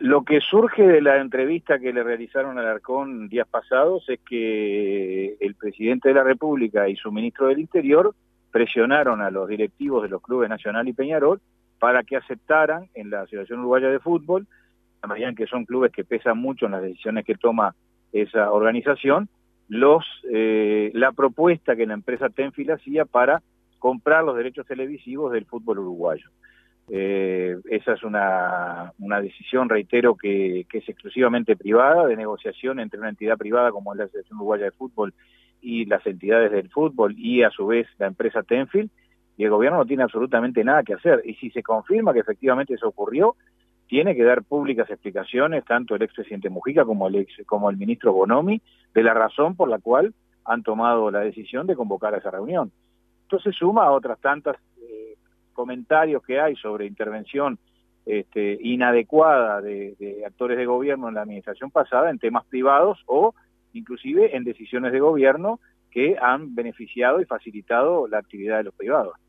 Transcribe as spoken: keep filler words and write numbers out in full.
Lo que surge de la entrevista que le realizaron a Alarcón días pasados es que el presidente de la República y su ministro del Interior presionaron a los directivos de los clubes Nacional y Peñarol para que aceptaran en la Asociación Uruguaya de Fútbol, la medida en que son clubes que pesan mucho en las decisiones que toma esa organización, los eh, la propuesta que la empresa Tenfield hacía para comprar los derechos televisivos del fútbol uruguayo. Eh, esa es una, una decisión, reitero, que, que es exclusivamente privada, de negociación entre una entidad privada como es la Asociación Uruguaya de Fútbol y las entidades del fútbol y a su vez la empresa Tenfield, y el gobierno no tiene absolutamente nada que hacer. Y si se confirma que efectivamente eso ocurrió, tiene que dar públicas explicaciones, tanto el expresidente Mujica como el, ex, como el ministro Bonomi, de la razón por la cual han tomado la decisión de convocar a esa reunión. Entonces suma a otras tantas eh, comentarios que hay sobre intervención este, inadecuada de, de actores de gobierno en la administración pasada en temas privados o inclusive en decisiones de gobierno que han beneficiado y facilitado la actividad de los privados.